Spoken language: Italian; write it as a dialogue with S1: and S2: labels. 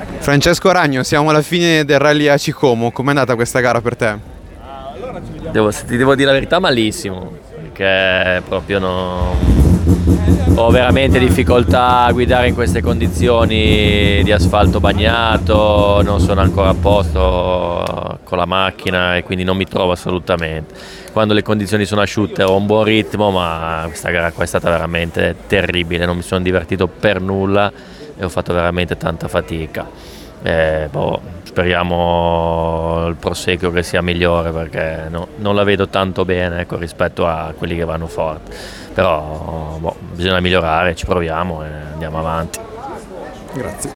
S1: Francesco Ragno, siamo alla fine del rally a Como, com'è andata questa gara per te?
S2: Ti devo dire la verità, malissimo, perché proprio ho veramente difficoltà a guidare in queste condizioni di asfalto bagnato, non sono ancora a posto con la macchina e quindi non mi trovo assolutamente. Quando le condizioni sono asciutte ho un buon ritmo, ma questa gara qua è stata veramente terribile, non mi sono divertito per nulla e ho fatto veramente tanta fatica. Speriamo il proseguo che sia migliore, perché non la vedo tanto bene, ecco, rispetto a quelli che vanno forte, però bisogna migliorare, ci proviamo e andiamo avanti.
S1: Grazie.